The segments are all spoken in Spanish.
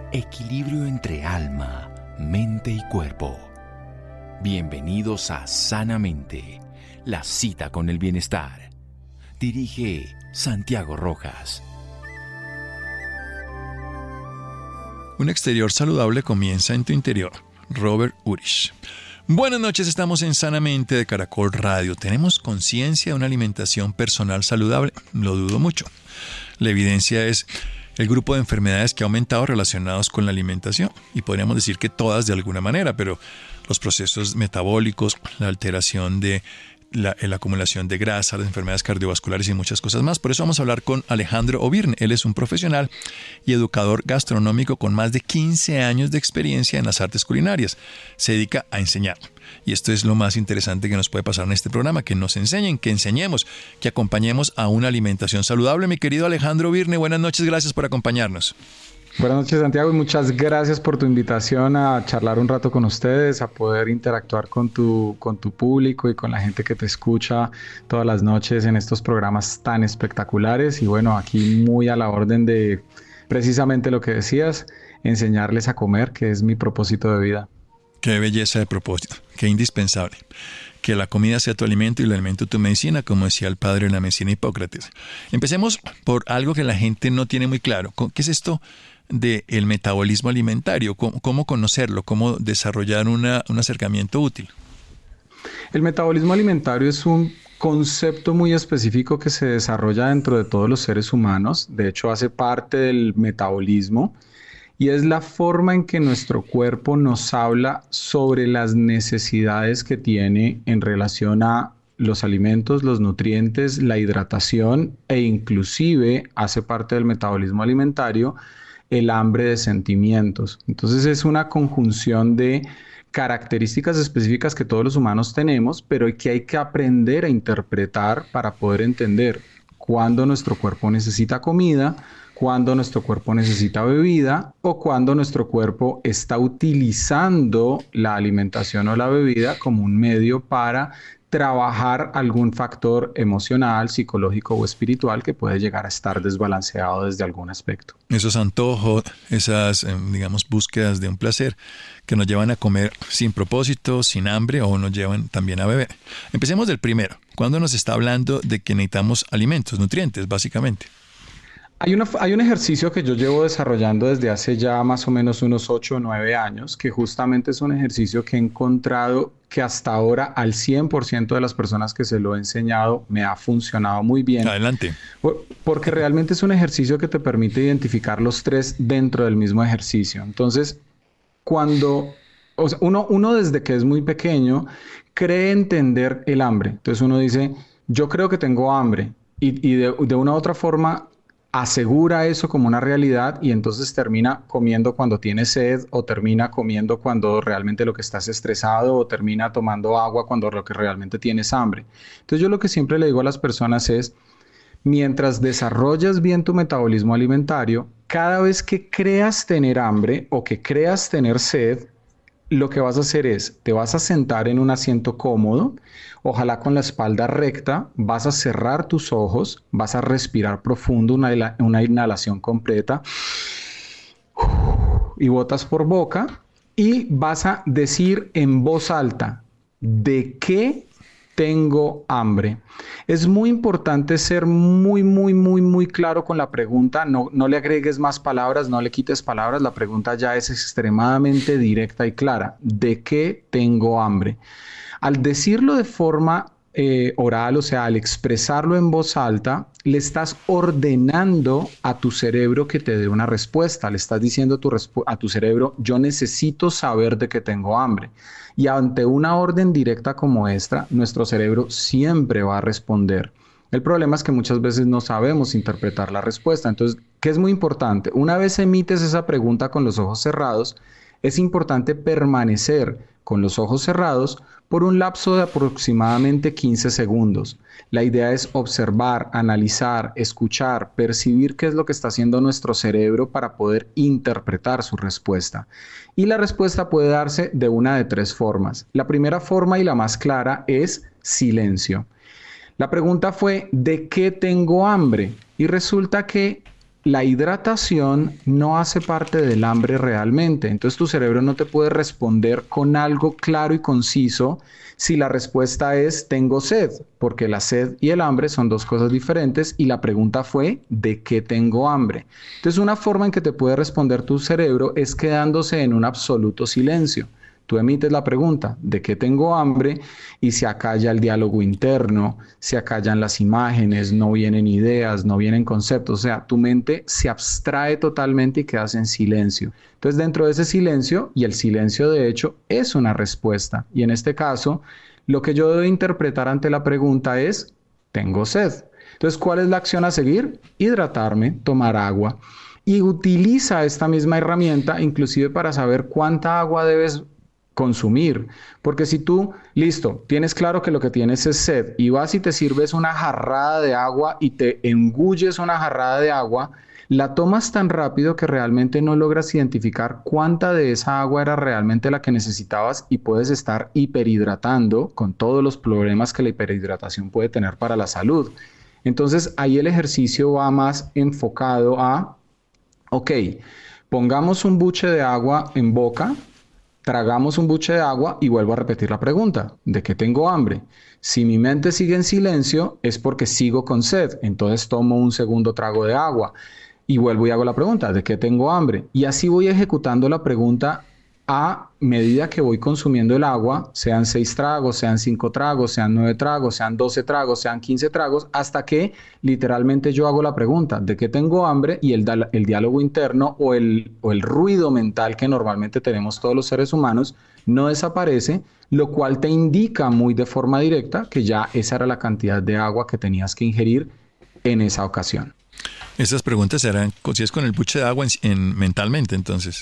Equilibrio entre alma, mente y cuerpo. Bienvenidos a Sanamente, la cita con el bienestar. Dirige Santiago Rojas. Un exterior saludable comienza en tu interior. Robert Urich. Buenas noches, estamos en Sanamente de Caracol Radio. ¿Tenemos conciencia de una alimentación personal saludable? Lo dudo mucho. La evidencia es el grupo de enfermedades que ha aumentado relacionados con la alimentación. Y podríamos decir que todas de alguna manera, pero los procesos metabólicos, la alteración de la acumulación de grasa, las enfermedades cardiovasculares y muchas cosas más. Por eso vamos a hablar con Alejandro Ovirne. Él es un profesional y educador gastronómico con más de 15 años de experiencia en las artes culinarias. Se dedica a enseñar. Y esto es lo más interesante que nos puede pasar en este programa, que nos enseñen, que enseñemos, que acompañemos a una alimentación saludable. Mi querido Alejandro Ovirne, buenas noches, gracias por acompañarnos. Buenas noches, Santiago, y muchas gracias por tu invitación a charlar un rato con ustedes, a poder interactuar con tu público y con la gente que te escucha todas las noches en estos programas tan espectaculares. Y bueno, aquí muy a la orden de precisamente lo que decías, enseñarles a comer, que es mi propósito de vida. Qué belleza de propósito, qué indispensable. Que la comida sea tu alimento y el alimento tu medicina, como decía el padre de la medicina Hipócrates. Empecemos por algo que la gente no tiene muy claro. ¿Qué es esto del metabolismo alimentario? ¿Cómo conocerlo? ¿Cómo desarrollar un acercamiento útil? El metabolismo alimentario es un concepto muy específico que se desarrolla dentro de todos los seres humanos. De hecho, hace parte del metabolismo. Y es la forma en que nuestro cuerpo nos habla sobre las necesidades que tiene en relación a los alimentos, los nutrientes, la hidratación e inclusive hace parte del metabolismo alimentario el hambre de sentimientos. Entonces es una conjunción de características específicas que todos los humanos tenemos, pero que hay que aprender a interpretar para poder entender cuándo nuestro cuerpo necesita comida, cuando nuestro cuerpo necesita bebida o cuando nuestro cuerpo está utilizando la alimentación o la bebida como un medio para trabajar algún factor emocional, psicológico o espiritual que puede llegar a estar desbalanceado desde algún aspecto. Esos antojos, esas, búsquedas de un placer que nos llevan a comer sin propósito, sin hambre o nos llevan también a beber. Empecemos del primero. ¿Cuándo nos está hablando de que necesitamos alimentos, nutrientes, básicamente? Hay un ejercicio que yo llevo desarrollando desde hace ya más o menos unos 8 o 9 años, que justamente es un ejercicio que he encontrado que hasta ahora al 100% de las personas que se lo he enseñado me ha funcionado muy bien. Adelante. Porque realmente es un ejercicio que te permite identificar los tres dentro del mismo ejercicio. Entonces, uno desde que es muy pequeño cree entender el hambre. Entonces uno dice, yo creo que tengo hambre y de una u otra forma asegura eso como una realidad y entonces termina comiendo cuando tiene sed o termina comiendo cuando realmente lo que estás es estresado o termina tomando agua cuando lo que realmente tienes hambre. Entonces yo lo que siempre le digo a las personas es, mientras desarrollas bien tu metabolismo alimentario, cada vez que creas tener hambre o que creas tener sed, lo que vas a hacer es, te vas a sentar en un asiento cómodo, ojalá con la espalda recta, vas a cerrar tus ojos, vas a respirar profundo, una inhalación completa, y botas por boca, y vas a decir en voz alta, ¿de qué tengo hambre? Es muy importante ser muy claro con la pregunta. No le agregues más palabras, no le quites palabras. La pregunta ya es extremadamente directa y clara. ¿De qué tengo hambre? Al decirlo de forma oral, o sea, al expresarlo en voz alta, le estás ordenando a tu cerebro que te dé una respuesta. Le estás diciendo a tu cerebro, yo necesito saber de qué tengo hambre. Y ante una orden directa como esta, nuestro cerebro siempre va a responder. El problema es que muchas veces no sabemos interpretar la respuesta. Entonces, ¿qué es muy importante? Una vez emites esa pregunta con los ojos cerrados, es importante permanecer con los ojos cerrados por un lapso de aproximadamente 15 segundos. La idea es observar, analizar, escuchar, percibir qué es lo que está haciendo nuestro cerebro para poder interpretar su respuesta. Y la respuesta puede darse de una de tres formas. La primera forma y la más clara es silencio. La pregunta fue, ¿de qué tengo hambre? Y resulta que la hidratación no hace parte del hambre realmente. Entonces tu cerebro no te puede responder con algo claro y conciso si la respuesta es tengo sed, porque la sed y el hambre son dos cosas diferentes y la pregunta fue ¿de qué tengo hambre? Entonces una forma en que te puede responder tu cerebro es quedándose en un absoluto silencio. Tú emites la pregunta, ¿de qué tengo hambre? Y se acalla el diálogo interno, se acallan las imágenes, no vienen ideas, no vienen conceptos. O sea, tu mente se abstrae totalmente y quedas en silencio. Entonces, dentro de ese silencio, y el silencio de hecho es una respuesta. Y en este caso, lo que yo debo interpretar ante la pregunta es, tengo sed. Entonces, ¿cuál es la acción a seguir? Hidratarme, tomar agua. Y utiliza esta misma herramienta inclusive para saber cuánta agua debes consumir, porque si tú, listo, tienes claro que lo que tienes es sed y vas y te sirves una jarrada de agua y te engulles una jarrada de agua, la tomas tan rápido que realmente no logras identificar cuánta de esa agua era realmente la que necesitabas y puedes estar hiperhidratando con todos los problemas que la hiperhidratación puede tener para la salud. Entonces ahí el ejercicio va más enfocado a, ok, pongamos un buche de agua en boca, tragamos un buche de agua y vuelvo a repetir la pregunta, ¿de qué tengo hambre? Si mi mente sigue en silencio es porque sigo con sed, entonces tomo un segundo trago de agua y vuelvo y hago la pregunta, ¿de qué tengo hambre? Y así voy ejecutando la pregunta a medida que voy consumiendo el agua, sean 6 tragos, sean 5 tragos, sean 9 tragos, sean 12 tragos, sean 15 tragos, hasta que literalmente yo hago la pregunta, ¿de qué tengo hambre? Y el diálogo interno o el ruido mental que normalmente tenemos todos los seres humanos no desaparece, lo cual te indica muy de forma directa que ya esa era la cantidad de agua que tenías que ingerir en esa ocasión. Esas preguntas serán, si es con el buche de agua mentalmente, entonces.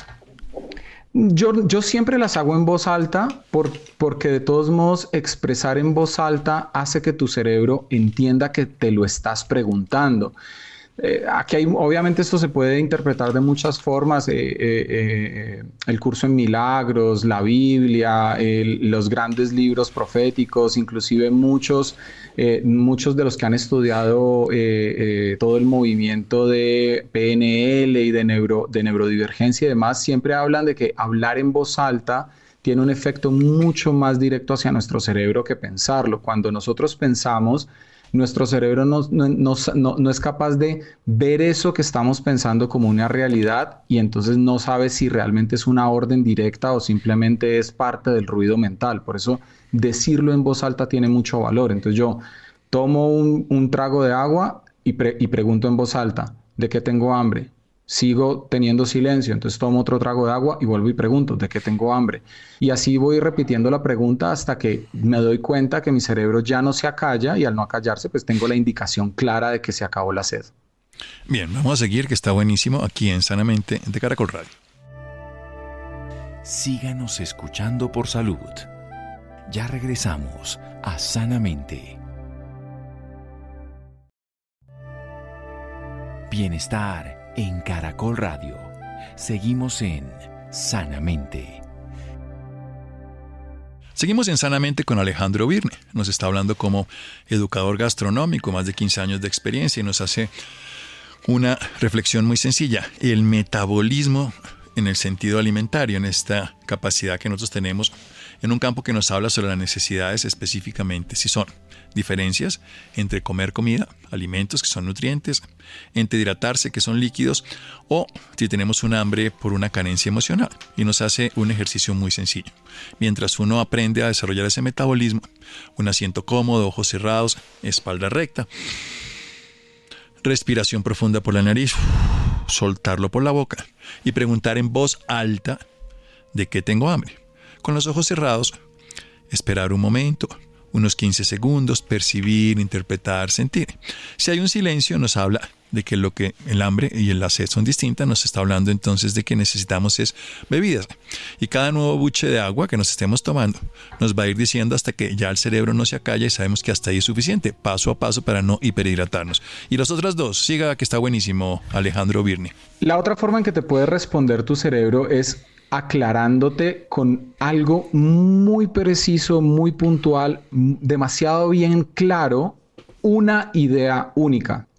Yo siempre las hago en voz alta porque de todos modos expresar en voz alta hace que tu cerebro entienda que te lo estás preguntando. Aquí obviamente esto se puede interpretar de muchas formas, el curso en milagros, la Biblia, los grandes libros proféticos, inclusive muchos de los que han estudiado todo el movimiento de PNL y de neurodivergencia y demás, siempre hablan de que hablar en voz alta tiene un efecto mucho más directo hacia nuestro cerebro que pensarlo. Cuando nosotros pensamos, nuestro cerebro no es capaz de ver eso que estamos pensando como una realidad y entonces no sabe si realmente es una orden directa o simplemente es parte del ruido mental. Por eso decirlo en voz alta tiene mucho valor. Entonces yo tomo un trago de agua y pregunto en voz alta, ¿de qué tengo hambre? Sigo teniendo silencio, entonces tomo otro trago de agua y vuelvo y pregunto, ¿de qué tengo hambre? Y así voy repitiendo la pregunta hasta que me doy cuenta que mi cerebro ya no se acalla y al no acallarse, pues tengo la indicación clara de que se acabó la sed. Bien, vamos a seguir, que está buenísimo aquí en Sanamente de Caracol Radio. Síganos escuchando por salud. Ya regresamos a Sanamente. Bienestar en Caracol Radio. Seguimos en Sanamente. Seguimos en Sanamente con Alejandro Birne. Nos está hablando como educador gastronómico, más de 15 años de experiencia, y nos hace una reflexión muy sencilla. El metabolismo en el sentido alimentario, en esta capacidad que nosotros tenemos en un campo que nos habla sobre las necesidades específicamente, si son diferencias entre comer comida, alimentos que son nutrientes, entre hidratarse que son líquidos, o si tenemos un hambre por una carencia emocional. Y nos hace un ejercicio muy sencillo. Mientras uno aprende a desarrollar ese metabolismo, un asiento cómodo, ojos cerrados, espalda recta, respiración profunda por la nariz, soltarlo por la boca y preguntar en voz alta ¿de qué tengo hambre? Con los ojos cerrados, esperar un momento, unos 15 segundos, percibir, interpretar, sentir. Si hay un silencio, nos habla de que lo que el hambre y la sed son distintas, nos está hablando entonces de que necesitamos es bebidas. Y cada nuevo buche de agua que nos estemos tomando nos va a ir diciendo hasta que ya el cerebro no se acalla y sabemos que hasta ahí es suficiente, paso a paso para no hiperhidratarnos. Y las otras dos, siga que está buenísimo, Alejandro Birne. La otra forma en que te puede responder tu cerebro es aclarándote con algo muy preciso, muy puntual, demasiado bien claro, una idea única.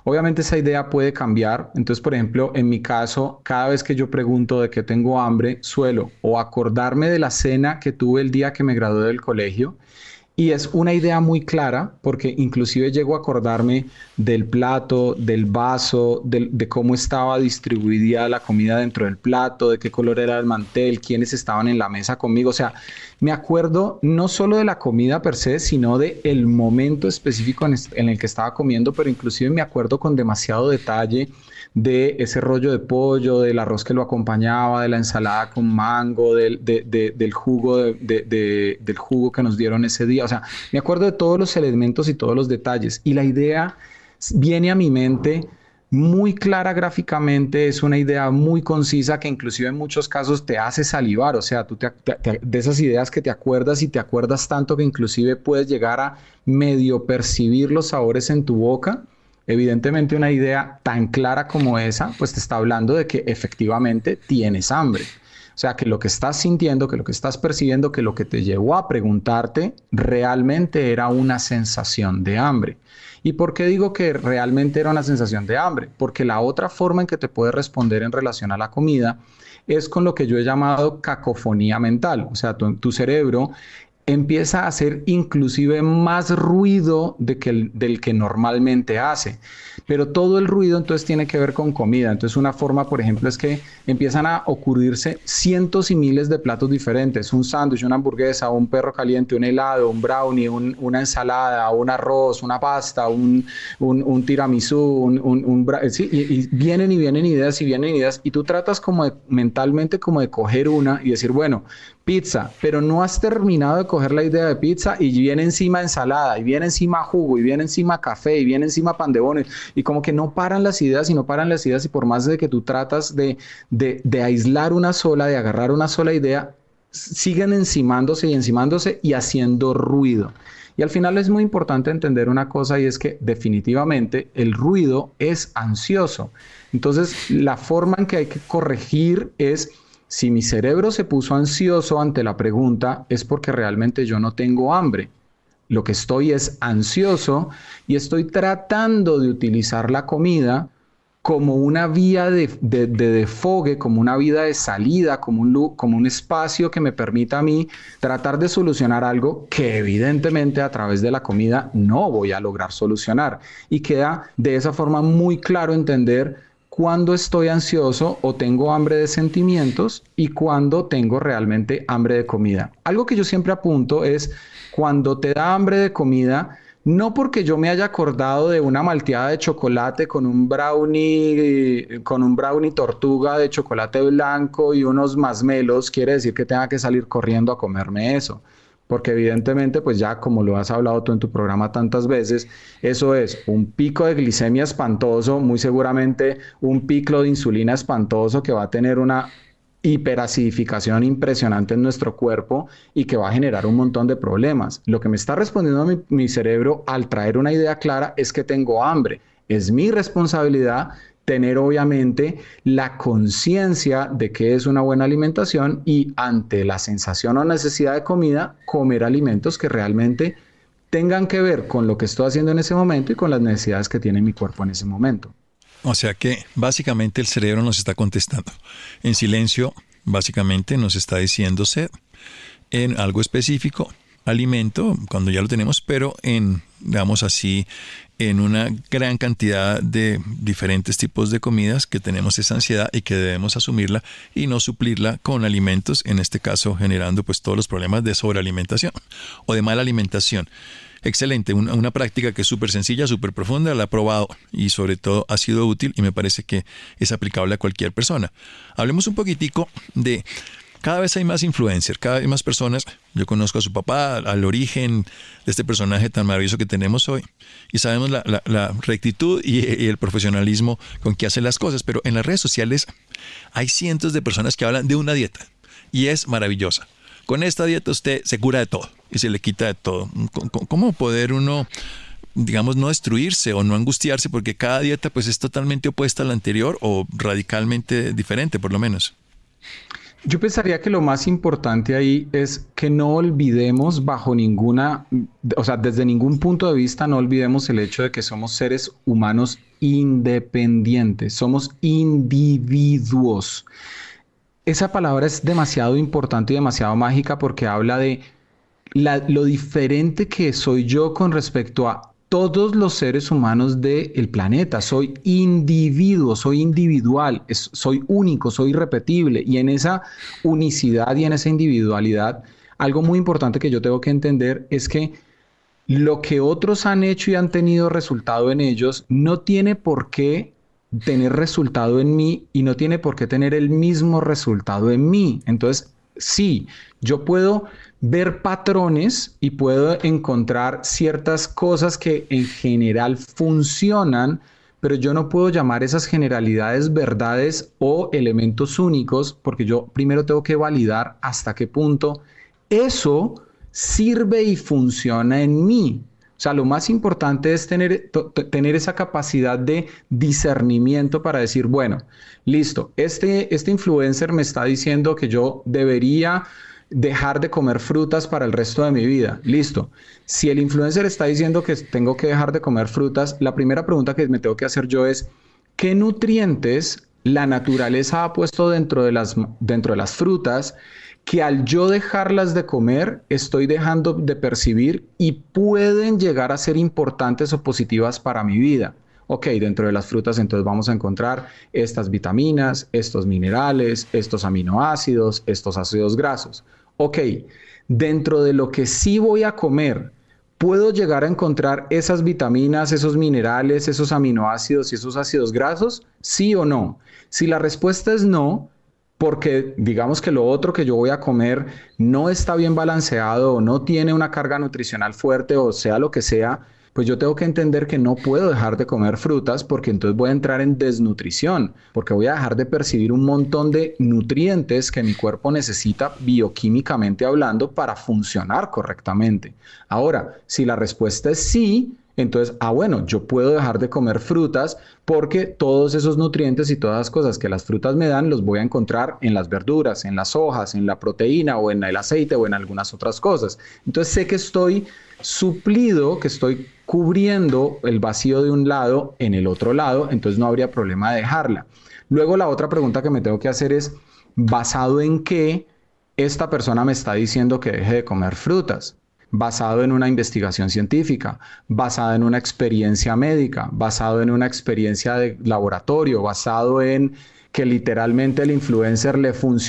Obviamente esa idea puede cambiar. Entonces, por ejemplo, en mi caso, cada vez que yo pregunto de qué tengo hambre, suelo o acordarme de la cena que tuve el día que me gradué del colegio. Y es una idea muy clara porque inclusive llego a acordarme del plato, del vaso, de cómo estaba distribuida la comida dentro del plato, de qué color era el mantel, quiénes estaban en la mesa conmigo. O sea, me acuerdo no solo de la comida per se, sino de el momento específico en el que estaba comiendo, pero inclusive me acuerdo con demasiado detalle de ese rollo de pollo, del arroz que lo acompañaba, de la ensalada con mango, del jugo, del jugo que nos dieron ese día. O sea, me acuerdo de todos los elementos y todos los detalles. Y la idea viene a mi mente muy clara gráficamente, es una idea muy concisa que inclusive en muchos casos te hace salivar. O sea, de esas ideas que te acuerdas y te acuerdas tanto que inclusive puedes llegar a medio percibir los sabores en tu boca. Evidentemente una idea tan clara como esa, pues te está hablando de que efectivamente tienes hambre. O sea, que lo que estás sintiendo, que lo que estás percibiendo, que lo que te llevó a preguntarte realmente era una sensación de hambre. ¿Y por qué digo que realmente era una sensación de hambre? Porque la otra forma en que te puedes responder en relación a la comida es con lo que yo he llamado cacofonía mental. O sea, tu cerebro empieza a hacer inclusive más ruido del que normalmente hace. Pero todo el ruido entonces tiene que ver con comida. Entonces una forma, por ejemplo, es que empiezan a ocurrirse cientos y miles de platos diferentes. Un sándwich, una hamburguesa, un perro caliente, un helado, un brownie, una ensalada, un arroz, una pasta, un tiramisú, sí, y vienen y vienen ideas y vienen ideas. Y tú tratas como mentalmente como de coger una y decir, bueno, pizza, pero no has terminado de coger la idea de pizza y viene encima ensalada, y viene encima jugo, y viene encima café, y viene encima pan de bono, y como que no paran las ideas y no paran las ideas, y por más de que tú tratas de aislar una sola, de agarrar una sola idea, siguen encimándose y haciendo ruido. Y al final es muy importante entender una cosa, y es que definitivamente el ruido es ansioso. Entonces, la forma en que hay que corregir es: si mi cerebro se puso ansioso ante la pregunta, es porque realmente yo no tengo hambre. Lo que estoy es ansioso y estoy tratando de utilizar la comida como una vía de desfogue, como una vía de salida, como un espacio que me permita a mí tratar de solucionar algo que evidentemente a través de la comida no voy a lograr solucionar. Y queda de esa forma muy claro entender cuando estoy ansioso o tengo hambre de sentimientos y cuando tengo realmente hambre de comida. Algo que yo siempre apunto es cuando te da hambre de comida, no porque yo me haya acordado de una malteada de chocolate con un brownie tortuga de chocolate blanco y unos masmelos, quiere decir que tenga que salir corriendo a comerme eso. Porque evidentemente, pues ya como lo has hablado tú en tu programa tantas veces, eso es un pico de glicemia espantoso, muy seguramente un pico de insulina espantoso que va a tener una hiperacidificación impresionante en nuestro cuerpo y que va a generar un montón de problemas. Lo que me está respondiendo mi cerebro al traer una idea clara es que tengo hambre. Es mi responsabilidad tener obviamente la conciencia de qué es una buena alimentación y ante la sensación o necesidad de comida, comer alimentos que realmente tengan que ver con lo que estoy haciendo en ese momento y con las necesidades que tiene mi cuerpo en ese momento. O sea que básicamente el cerebro nos está contestando. En silencio, básicamente nos está diciendo sed. En algo específico, alimento, cuando ya lo tenemos, pero digamos así, en una gran cantidad de diferentes tipos de comidas que tenemos esa ansiedad y que debemos asumirla y no suplirla con alimentos, en este caso generando pues todos los problemas de sobrealimentación o de mala alimentación. Excelente, una práctica que es súper sencilla, súper profunda, la he probado y sobre todo ha sido útil y me parece que es aplicable a cualquier persona. Hablemos un poquitico de... Cada vez hay más influencers, cada vez más personas. Yo conozco a su papá, al origen de este personaje tan maravilloso que tenemos hoy. Y sabemos la rectitud y el profesionalismo con que hace las cosas. Pero en las redes sociales hay cientos de personas que hablan de una dieta. Y es maravillosa. Con esta dieta usted se cura de todo y se le quita de todo. ¿Cómo poder uno, digamos, no destruirse o no angustiarse? Porque cada dieta pues es totalmente opuesta a la anterior o radicalmente diferente, por lo menos. Yo pensaría que lo más importante ahí es que no olvidemos desde ningún punto de vista, no olvidemos el hecho de que somos seres humanos independientes, somos individuos. Esa palabra es demasiado importante y demasiado mágica porque habla de lo diferente que soy yo con respecto a todos los seres humanos del planeta. Soy individuo, soy individual, soy único, soy irrepetible. Y en esa unicidad y en esa individualidad, algo muy importante que yo tengo que entender es que lo que otros han hecho y han tenido resultado en ellos no tiene por qué tener resultado en mí y no tiene por qué tener el mismo resultado en mí. Entonces, sí, yo puedo ver patrones y puedo encontrar ciertas cosas que en general funcionan, pero yo no puedo llamar esas generalidades verdades o elementos únicos porque yo primero tengo que validar hasta qué punto eso sirve y funciona en mí. O sea, lo más importante es tener esa capacidad de discernimiento para decir, bueno, listo, este influencer me está diciendo que yo debería dejar de comer frutas para el resto de mi vida. Listo. Si el influencer está diciendo que tengo que dejar de comer frutas, la primera pregunta que me tengo que hacer yo es, ¿qué nutrientes la naturaleza ha puesto dentro de las frutas que al yo dejarlas de comer estoy dejando de percibir y pueden llegar a ser importantes o positivas para mi vida? Ok, dentro de las frutas entonces vamos a encontrar estas vitaminas, estos minerales, estos aminoácidos, estos ácidos grasos. Ok, dentro de lo que sí voy a comer, ¿puedo llegar a encontrar esas vitaminas, esos minerales, esos aminoácidos y esos ácidos grasos? ¿Sí o no? Si la respuesta es no, porque digamos que lo otro que yo voy a comer no está bien balanceado o no tiene una carga nutricional fuerte o sea lo que sea, pues yo tengo que entender que no puedo dejar de comer frutas porque entonces voy a entrar en desnutrición, porque voy a dejar de percibir un montón de nutrientes que mi cuerpo necesita bioquímicamente hablando para funcionar correctamente. Ahora, si la respuesta es sí, entonces, bueno, yo puedo dejar de comer frutas porque todos esos nutrientes y todas las cosas que las frutas me dan los voy a encontrar en las verduras, en las hojas, en la proteína o en el aceite o en algunas otras cosas. Entonces sé que estoy suplido, que estoy cubriendo el vacío de un lado en el otro lado, entonces no habría problema de dejarla. Luego la otra pregunta que me tengo que hacer es, ¿basado en qué esta persona me está diciendo que deje de comer frutas? Basado en una investigación científica, basado en una experiencia médica, basado en una experiencia de laboratorio, basado en que literalmente el influencer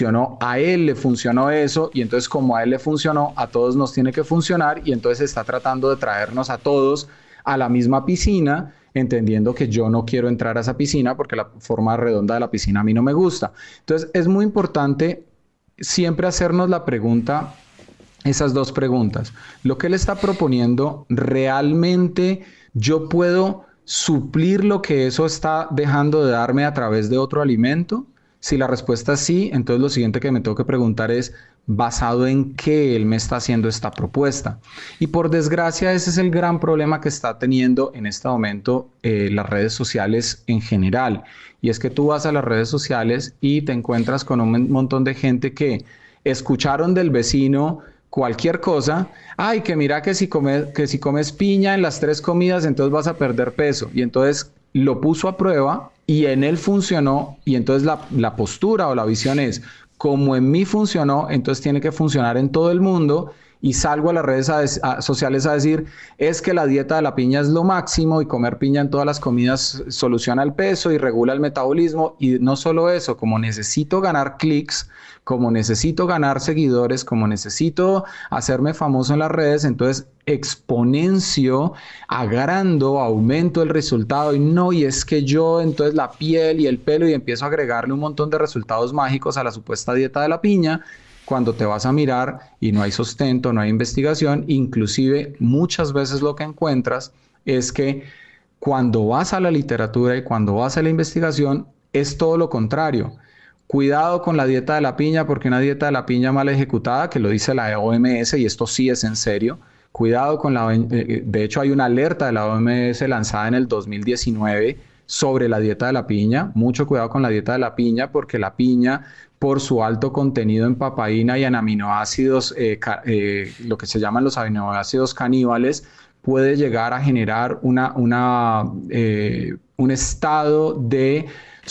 a él le funcionó eso y entonces como a él le funcionó, a todos nos tiene que funcionar y entonces está tratando de traernos a todos a la misma piscina, entendiendo que yo no quiero entrar a esa piscina porque la forma redonda de la piscina a mí no me gusta. Entonces es muy importante siempre hacernos la pregunta, esas dos preguntas. Lo que él está proponiendo, ¿realmente yo puedo suplir lo que eso está dejando de darme a través de otro alimento? Si la respuesta es sí, entonces lo siguiente que me tengo que preguntar es, ¿basado en qué él me está haciendo esta propuesta? Y por desgracia, ese es el gran problema que está teniendo en este momento las redes sociales en general. Y es que tú vas a las redes sociales y te encuentras con un montón de gente que escucharon del vecino cualquier cosa, ay, que mira que si comes piña en las 3 comidas, entonces vas a perder peso. Y entonces lo puso a prueba y en él funcionó. Y entonces la postura o la visión es, como en mí funcionó, entonces tiene que funcionar en todo el mundo. Y salgo a las redes sociales a decir, es que la dieta de la piña es lo máximo y comer piña en todas las comidas soluciona el peso y regula el metabolismo. Y no solo eso, como necesito ganar clics, como necesito ganar seguidores, como necesito hacerme famoso en las redes, entonces exponencio, agrando, aumento el resultado y es que yo, entonces la piel y el pelo y empiezo a agregarle un montón de resultados mágicos a la supuesta dieta de la piña, cuando te vas a mirar y no hay sustento, no hay investigación, inclusive muchas veces lo que encuentras es que cuando vas a la literatura y cuando vas a la investigación es todo lo contrario. Cuidado con la dieta de la piña porque una dieta de la piña mal ejecutada, que lo dice la OMS y esto sí es en serio, cuidado con de hecho hay una alerta de la OMS lanzada en el 2019 sobre la dieta de la piña. Mucho cuidado con la dieta de la piña, porque la piña, por su alto contenido en papaína y en aminoácidos, lo que se llaman los aminoácidos caníbales, puede llegar a generar un estado de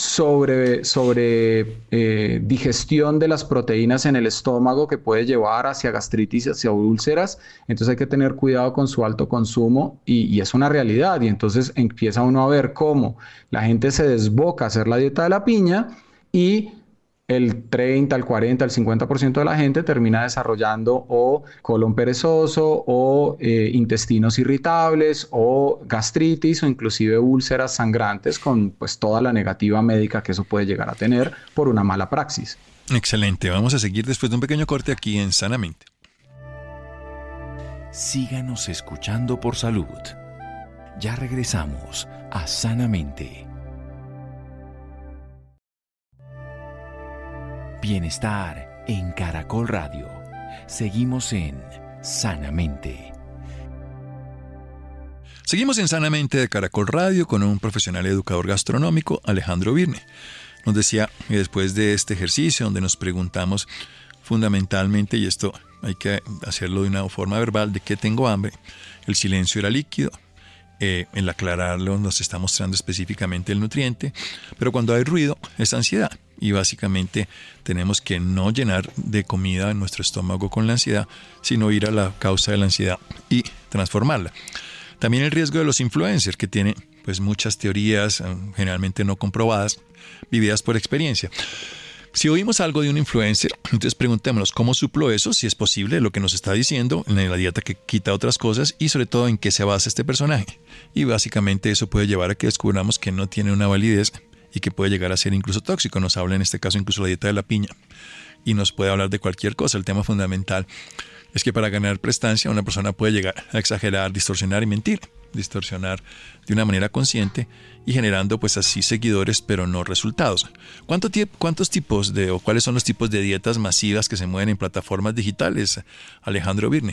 digestión de las proteínas en el estómago que puede llevar hacia gastritis, hacia úlceras. Entonces hay que tener cuidado con su alto consumo y es una realidad. Y entonces empieza uno a ver cómo la gente se desboca a hacer la dieta de la piña y el 30, el 40, el 50% de la gente termina desarrollando o colon perezoso o intestinos irritables o gastritis o inclusive úlceras sangrantes con pues toda la negativa médica que eso puede llegar a tener por una mala praxis. Excelente. Vamos a seguir después de un pequeño corte aquí en Sanamente. Síganos escuchando por salud. Ya regresamos a Sanamente. Bienestar en Caracol Radio. Seguimos en Sanamente. Seguimos en Sanamente de Caracol Radio con un profesional educador gastronómico, Alejandro Virne. Nos decía que después de este ejercicio donde nos preguntamos fundamentalmente, y esto hay que hacerlo de una forma verbal, de qué tengo hambre, el silencio era líquido. El aclararlo nos está mostrando específicamente el nutriente, pero cuando hay ruido es ansiedad. Y básicamente tenemos que no llenar de comida en nuestro estómago con la ansiedad, sino ir a la causa de la ansiedad y transformarla. También el riesgo de los influencers, que tienen pues muchas teorías generalmente no comprobadas, vividas por experiencia. Si oímos algo de un influencer, entonces preguntémonos cómo suplo eso, si es posible lo que nos está diciendo, en la dieta que quita otras cosas y sobre todo en qué se basa este personaje. Y básicamente eso puede llevar a que descubramos que no tiene una validez y que puede llegar a ser incluso tóxico. Nos habla en este caso incluso la dieta de la piña y nos puede hablar de cualquier cosa. El tema fundamental es que para ganar prestancia una persona puede llegar a exagerar, distorsionar y mentir. Distorsionar de una manera consciente y generando pues así seguidores pero no resultados. ¿Cuántos tipos o cuáles son los tipos de dietas masivas que se mueven en plataformas digitales, Alejandro Virne?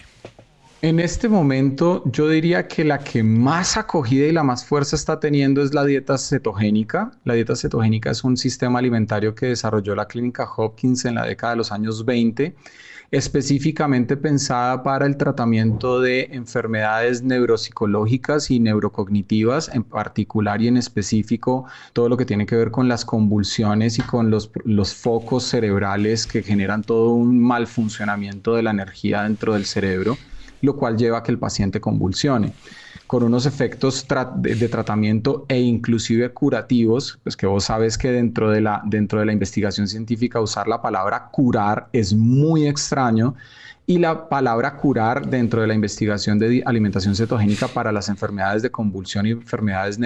En este momento yo diría que la que más acogida y la más fuerza está teniendo es la dieta cetogénica. La dieta cetogénica es un sistema alimentario que desarrolló la Clínica Hopkins en la década de los años 20, específicamente pensada para el tratamiento de enfermedades neuropsicológicas y neurocognitivas, en particular y en específico todo lo que tiene que ver con las convulsiones y con los focos cerebrales que generan todo un mal funcionamiento de la energía dentro del cerebro, lo cual lleva a que el paciente convulsione, con unos efectos de tratamiento e inclusive curativos, pues que vos sabes que dentro de la investigación científica usar la palabra curar es muy extraño, y la palabra curar dentro de la investigación de alimentación cetogénica para las enfermedades de convulsión y enfermedades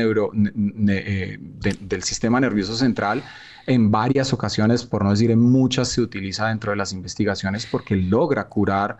del sistema nervioso central, en varias ocasiones, por no decir en muchas, se utiliza dentro de las investigaciones porque logra curar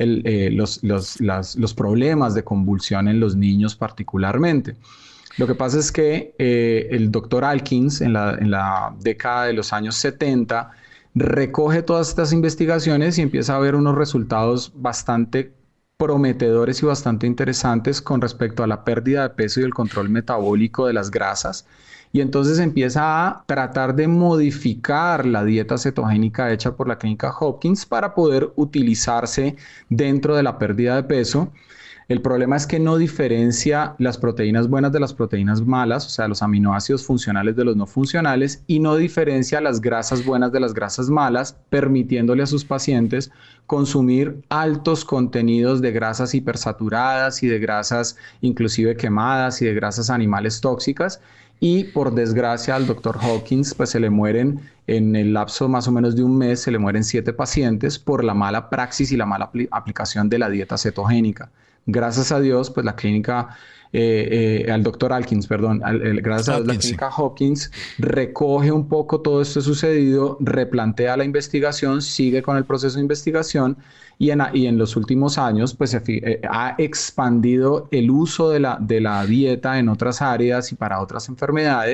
los problemas de convulsión en los niños particularmente. Lo que pasa es que el doctor Atkins en la década de los años 70 recoge todas estas investigaciones y empieza a ver unos resultados bastante prometedores y bastante interesantes con respecto a la pérdida de peso y el control metabólico de las grasas. Y entonces empieza a tratar de modificar la dieta cetogénica hecha por la Clínica Hopkins para poder utilizarse dentro de la pérdida de peso. El problema es que no diferencia las proteínas buenas de las proteínas malas, o sea, los aminoácidos funcionales de los no funcionales, y no diferencia las grasas buenas de las grasas malas, permitiéndole a sus pacientes consumir altos contenidos de grasas hipersaturadas y de grasas inclusive quemadas y de grasas animales tóxicas. Y por desgracia al doctor Hopkins pues se le mueren en el lapso más o menos de un mes, se le mueren 7 pacientes por la mala praxis y la mala aplicación de la dieta cetogénica. Gracias a Dios, pues la clínica, al doctor Atkins, perdón, gracias a Dios, la clínica Hopkins recoge un poco todo esto sucedido, replantea la investigación, sigue con el proceso de investigación y en los últimos años pues ha expandido el uso de la dieta en otras áreas y para otras enfermedades,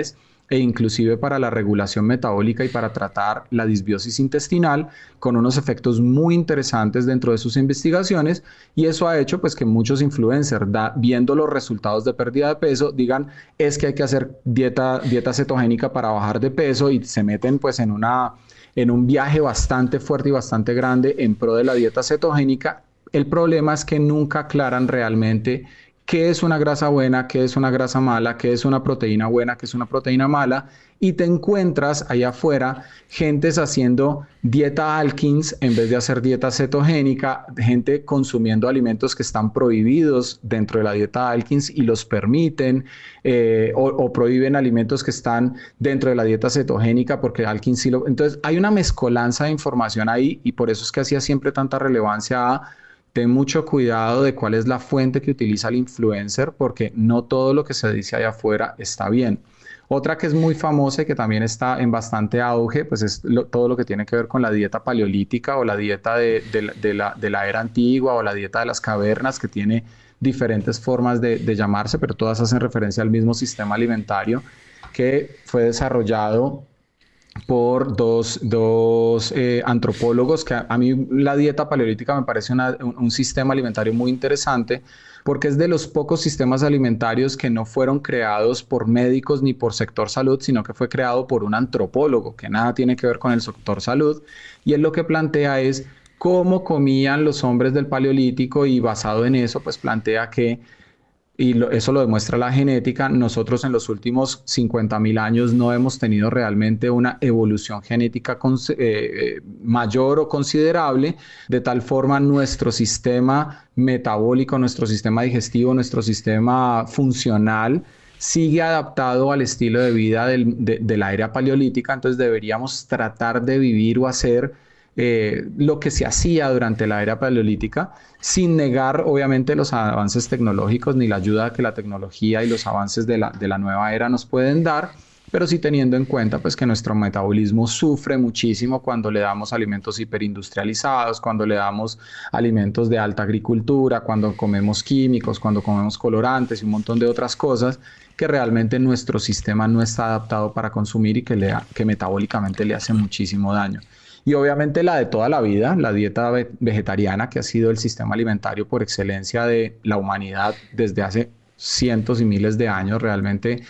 e inclusive para la regulación metabólica y para tratar la disbiosis intestinal, con unos efectos muy interesantes dentro de sus investigaciones, y eso ha hecho pues que muchos influencers, viendo los resultados de pérdida de peso, digan es que hay que hacer dieta cetogénica para bajar de peso, y se meten pues en un viaje bastante fuerte y bastante grande en pro de la dieta cetogénica. El problema es que nunca aclaran realmente qué es una grasa buena, qué es una grasa mala, qué es una proteína buena, qué es una proteína mala, y te encuentras allá afuera gentes haciendo dieta Atkins en vez de hacer dieta cetogénica, gente consumiendo alimentos que están prohibidos dentro de la dieta Atkins y los permiten, o prohíben alimentos que están dentro de la dieta cetogénica porque Atkins sí lo... Entonces hay una mezcolanza de información ahí, y por eso es que hacía siempre tanta relevancia a ten mucho cuidado de cuál es la fuente que utiliza el influencer, porque no todo lo que se dice allá afuera está bien. Otra que es muy famosa y que también está en bastante auge, pues es todo lo que tiene que ver con la dieta paleolítica o la dieta de la era antigua, o la dieta de las cavernas, que tiene diferentes formas de llamarse, pero todas hacen referencia al mismo sistema alimentario que fue desarrollado por dos antropólogos, que a mí la dieta paleolítica me parece un sistema alimentario muy interesante, porque es de los pocos sistemas alimentarios que no fueron creados por médicos ni por sector salud, sino que fue creado por un antropólogo, que nada tiene que ver con el sector salud, y él lo que plantea es cómo comían los hombres del Paleolítico, y basado en eso, pues plantea que eso lo demuestra la genética. Nosotros en los últimos 50.000 años no hemos tenido realmente una evolución genética mayor o considerable, de tal forma nuestro sistema metabólico, nuestro sistema digestivo, nuestro sistema funcional sigue adaptado al estilo de vida de la era paleolítica. Entonces deberíamos tratar de vivir o hacer lo que se hacía durante la era paleolítica, sin negar obviamente los avances tecnológicos ni la ayuda que la tecnología y los avances de la nueva era nos pueden dar, pero sí teniendo en cuenta pues que nuestro metabolismo sufre muchísimo cuando le damos alimentos hiperindustrializados, cuando le damos alimentos de alta agricultura, cuando comemos químicos, cuando comemos colorantes y un montón de otras cosas que realmente nuestro sistema no está adaptado para consumir, y que metabólicamente le hace muchísimo daño. Y obviamente la de toda la vida, la dieta vegetariana, que ha sido el sistema alimentario por excelencia de la humanidad desde hace cientos y miles de años. Realmente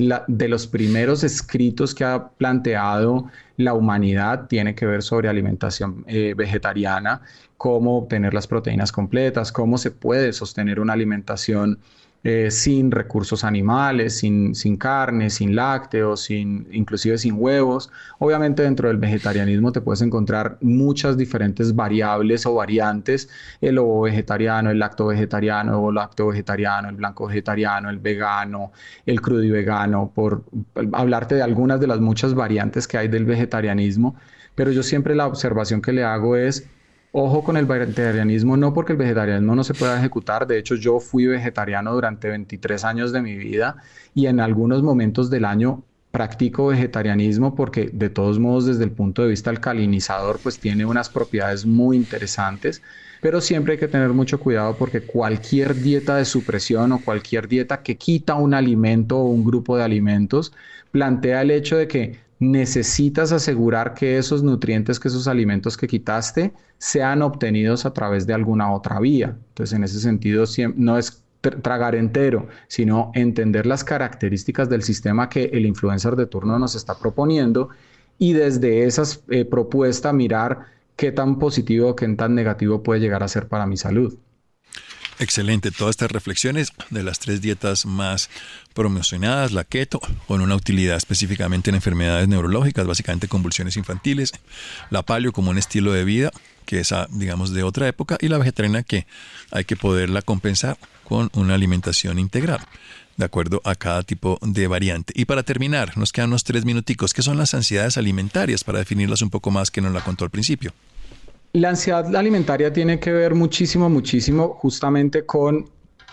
de los primeros escritos que ha planteado la humanidad tiene que ver sobre alimentación vegetariana, cómo obtener las proteínas completas, cómo se puede sostener una alimentación sin recursos animales, sin carne, sin lácteos, inclusive sin huevos. Obviamente dentro del vegetarianismo te puedes encontrar muchas diferentes variables o variantes: el ovo vegetariano, el lacto vegetariano, el ovo lacto vegetariano, el blanco vegetariano, el vegano, el crudo y vegano, por hablarte de algunas de las muchas variantes que hay del vegetarianismo. Pero yo siempre la observación que le hago es: ojo con el vegetarianismo, no porque el vegetarianismo no se pueda ejecutar. De hecho, yo fui vegetariano durante 23 años de mi vida, y en algunos momentos del año practico vegetarianismo, porque de todos modos, desde el punto de vista alcalinizador, pues tiene unas propiedades muy interesantes. Pero siempre hay que tener mucho cuidado, porque cualquier dieta de supresión o cualquier dieta que quita un alimento o un grupo de alimentos plantea el hecho de que necesitas asegurar que esos nutrientes, que esos alimentos que quitaste, sean obtenidos a través de alguna otra vía. Entonces, en ese sentido, no es tragar entero, sino entender las características del sistema que el influencer de turno nos está proponiendo, y desde esas propuestas mirar qué tan positivo o qué tan negativo puede llegar a ser para mi salud. Excelente, todas estas reflexiones de las 3 dietas más promocionadas: la keto, con una utilidad específicamente en enfermedades neurológicas, básicamente convulsiones infantiles; la paleo como un estilo de vida, que es, digamos, de otra época; y la vegetariana, que hay que poderla compensar con una alimentación integral, de acuerdo a cada tipo de variante. Y para terminar, nos quedan unos 3 minuticos. ¿Qué son las ansiedades alimentarias, para definirlas un poco más, que nos la contó al principio? La ansiedad alimentaria tiene que ver muchísimo justamente con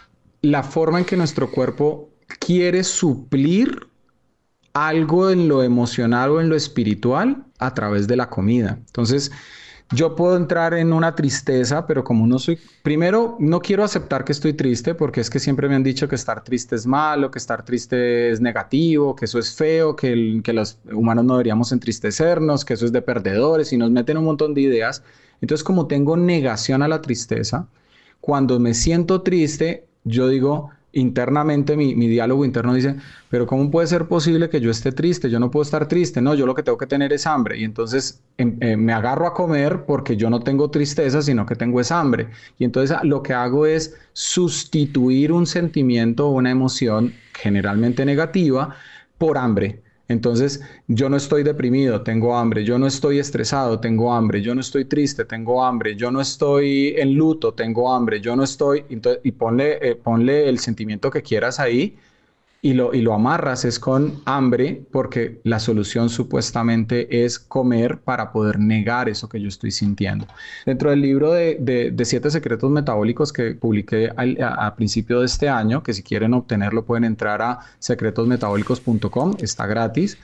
la forma en que nuestro cuerpo quiere suplir algo en lo emocional o en lo espiritual a través de la comida. Entonces, yo puedo entrar en una tristeza, pero como no soy, primero, no quiero aceptar que estoy triste, porque es que siempre me han dicho que estar triste es malo, que estar triste es negativo, que eso es feo, que los humanos no deberíamos entristecernos, que eso es de perdedores, y nos meten un montón de ideas. Entonces, como tengo negación a la tristeza, cuando me siento triste, yo digo, internamente, mi diálogo interno dice, pero ¿cómo puede ser posible que yo esté triste? Yo no puedo estar triste. No, yo lo que tengo que tener es hambre. Y entonces me agarro a comer porque yo no tengo tristeza, sino que tengo es hambre. Y entonces lo que hago es sustituir un sentimiento o una emoción generalmente negativa por hambre. Entonces, yo no estoy deprimido, tengo hambre, yo no estoy estresado, tengo hambre, yo no estoy triste, tengo hambre, yo no estoy en luto, tengo hambre, yo no estoy, y ponle el sentimiento que quieras ahí y lo amarras es con hambre, porque la solución supuestamente es comer para poder negar eso que yo estoy sintiendo. Dentro del libro de 7 secretos metabólicos que publiqué a principio de este año, que si quieren obtenerlo pueden entrar a secretosmetabólicos.com, está gratis.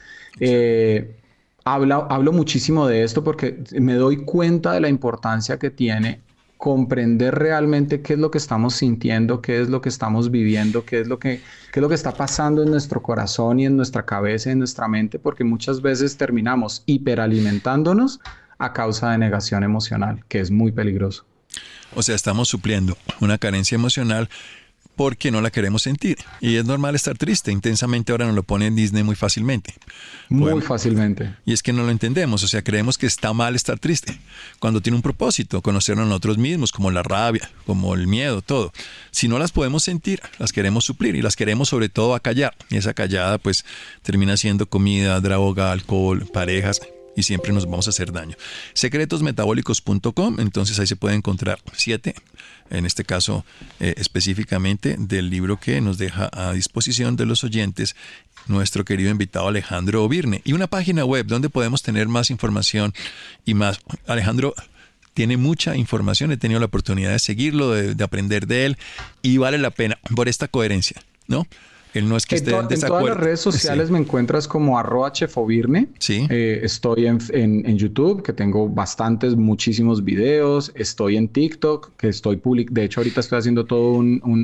Hablo muchísimo de esto porque me doy cuenta de la importancia que tiene comprender realmente qué es lo que estamos sintiendo, qué es lo que estamos viviendo, qué es lo que está pasando en nuestro corazón y en nuestra cabeza y en nuestra mente, porque muchas veces terminamos hiperalimentándonos a causa de negación emocional, que es muy peligroso. O sea, estamos supliendo una carencia emocional porque no la queremos sentir. Y es normal estar triste. Intensamente ahora nos lo pone en Disney muy fácilmente. Muy fácilmente. Y es que no lo entendemos. O sea, creemos que está mal estar triste. Cuando tiene un propósito, conocernos a nosotros mismos, como la rabia, como el miedo, todo. Si no las podemos sentir, las queremos suplir y las queremos sobre todo acallar. Y esa callada pues termina siendo comida, droga, alcohol, parejas, y siempre nos vamos a hacer daño. Secretosmetabólicos.com, entonces ahí se puede encontrar 7, en este caso específicamente del libro que nos deja a disposición de los oyentes nuestro querido invitado Alejandro Ovirne, y una página web donde podemos tener más información y más. Alejandro tiene mucha información, he tenido la oportunidad de seguirlo, de aprender de él, y vale la pena por esta coherencia, ¿no? Él no es que esté en desacuerdo. En todas las redes sociales sí. Me encuentras como @chefovirne. Sí. Estoy en YouTube, que tengo muchísimos videos. Estoy en TikTok, que de hecho, ahorita estoy haciendo todo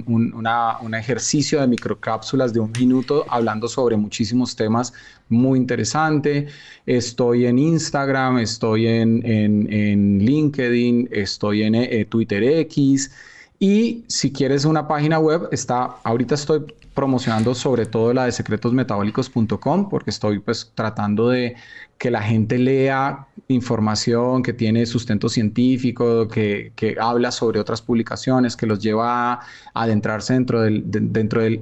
un ejercicio de microcápsulas de 1 minuto hablando sobre muchísimos temas muy interesante. Estoy en Instagram, estoy en LinkedIn, estoy en Twitter X. Y si quieres una página web, ahorita estoy promocionando sobre todo la de secretosmetabólicos.com, porque estoy pues tratando de que la gente lea información que tiene sustento científico, que habla sobre otras publicaciones, que los lleva a adentrarse dentro del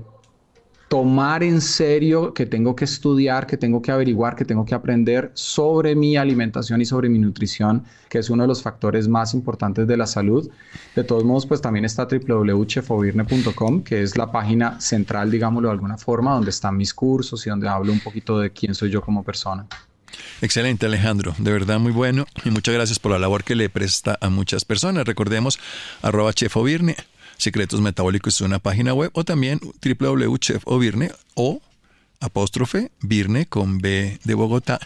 tomar en serio que tengo que estudiar, que tengo que averiguar, que tengo que aprender sobre mi alimentación y sobre mi nutrición, que es uno de los factores más importantes de la salud. De todos modos, pues también está www.chefovirne.com, que es la página central, digámoslo de alguna forma, donde están mis cursos y donde hablo un poquito de quién soy yo como persona. Excelente, Alejandro, de verdad muy bueno, y muchas gracias por la labor que le presta a muchas personas. Recordemos @chefovirne. Secretos Metabólicos es una página web, o también www.chefovirne o _Virne con B de Bogotá,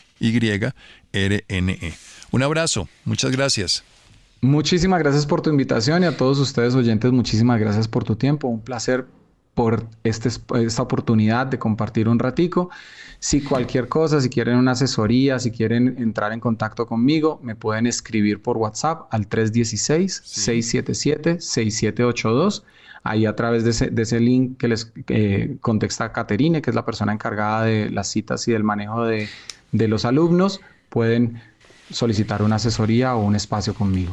YRNE. Un abrazo, muchas gracias. Muchísimas gracias por tu invitación, y a todos ustedes oyentes, muchísimas gracias por tu tiempo. Un placer por esta oportunidad de compartir un ratico. Si cualquier cosa, si quieren una asesoría, si quieren entrar en contacto conmigo, me pueden escribir por WhatsApp al 316-677-6782. Ahí a través de ese link que les contesta Caterine, que es la persona encargada de las citas y del manejo de los alumnos, pueden solicitar una asesoría o un espacio conmigo.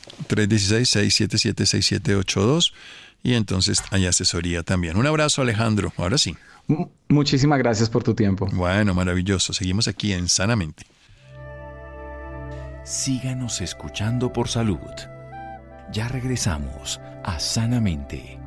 316-677-6782. Y entonces hay asesoría también. Un abrazo, Alejandro. Ahora sí. Muchísimas gracias por tu tiempo. Bueno, maravilloso. Seguimos aquí en Sanamente. Síganos escuchando por salud. Ya regresamos a Sanamente.